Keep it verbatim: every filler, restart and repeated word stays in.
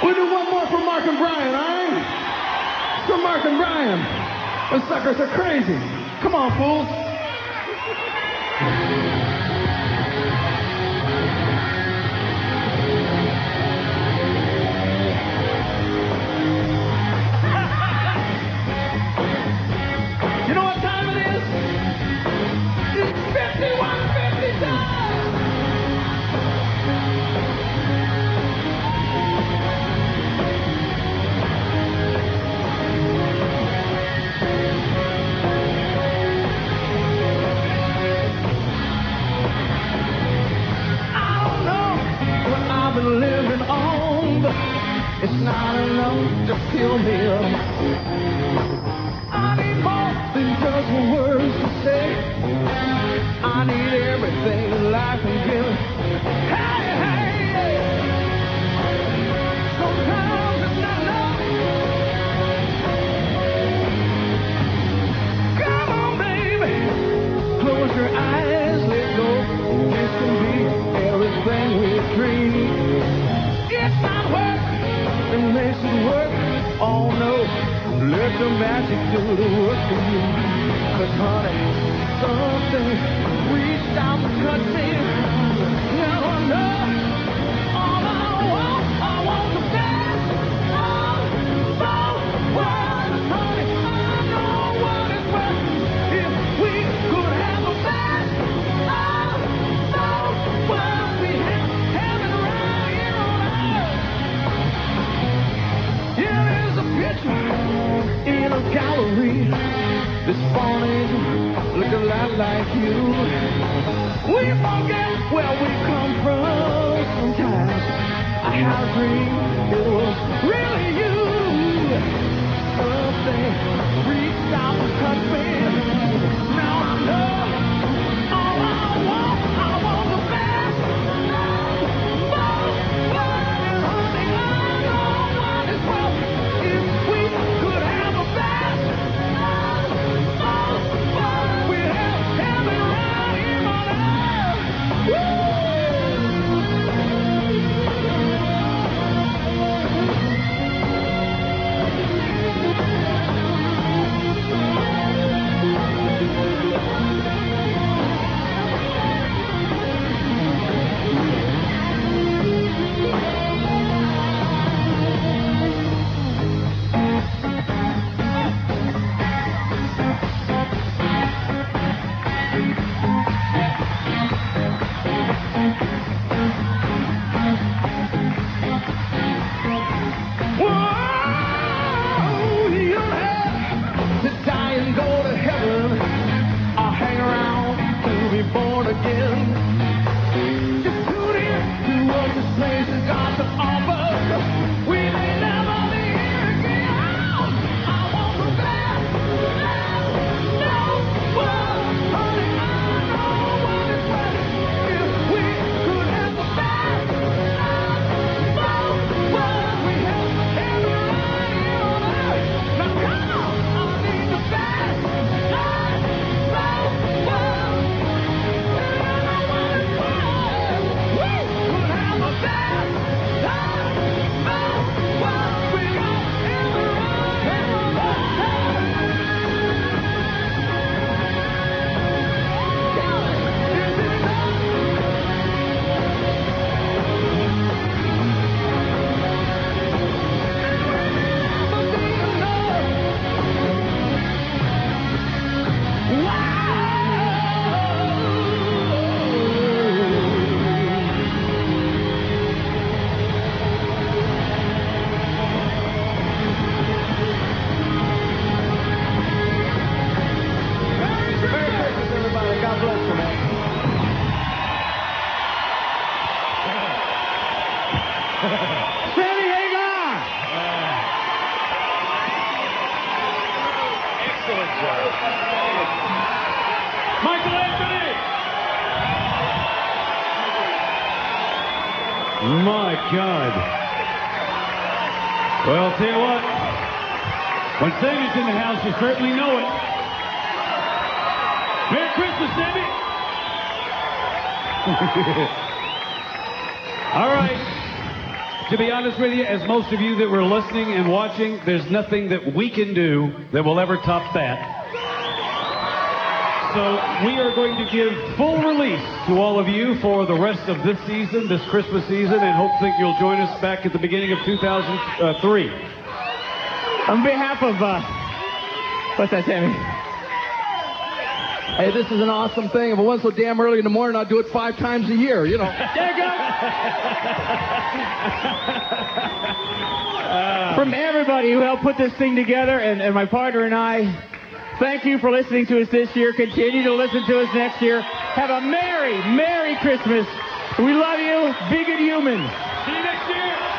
We'll do one more for Mark and Brian, all right? For Mark and Brian. The suckers are crazy. Come on, fools. You know what time it is? It's fifty-one fifty time! I've been living on, but it's not enough to fill me up. I need more than just words to say. I need everything life can give. Hey, hey, yeah. Sometimes it's not enough. Come on, baby. Close your eyes, let go. This can be everything we dream. It's not work that makes it work. Oh no, let the magic do the work for you. Cause honey, something reached out and touched me. Now I know all I want, I want the best of both worlds. Honey, I know what it's worth. If we could have the best of both worlds, we have heaven right here on earth. Yeah, there's a picture in a gallery. This fallen angel look a lot like you. We forget where we come from sometimes. I had a dream it was really you. Something reached out and touched me. Now I know all I want, I want the best of both worlds. Honey, I know what it's worth. If we could have the best of both worlds, we'd have heaven right here on earth. Woo! Whoa, you have to die and go to heaven, or hang around to be born again. Just tune in to what this place has got to offer. We may never be here again. I want the best of both worlds. Honey, I know what it's worth. If we could have the best of both worlds, we have heaven right here on earth. Now come on, I need the best of both worlds. And I know what it's worth. We could have the best of both worlds. We got heaven right here on earth. Is it enough? Merry Christmas, everybody. God bless you, man. Sammy Hagar! Excellent job. Michael Anthony! My God. Well, I'll tell you what. When Sammy's in the house, you certainly know it. Merry Christmas, Sammy! All right. To be honest with you, as most of you that were listening and watching, there's nothing that we can do that will ever top that. So we are going to give full release to all of you for the rest of this season, this Christmas season, and hope that you'll join us back at the beginning of two thousand three. On behalf of, uh, what's that, Sammy? Hey, this is an awesome thing. If it wasn't so damn early in the morning, I'd do it five times a year, you know. There you go. uh, From everybody who helped put this thing together, and, and my partner and I, thank you for listening to us this year. Continue to listen to us next year. Have a Merry, Merry Christmas. We love you. Be good humans. See you next year.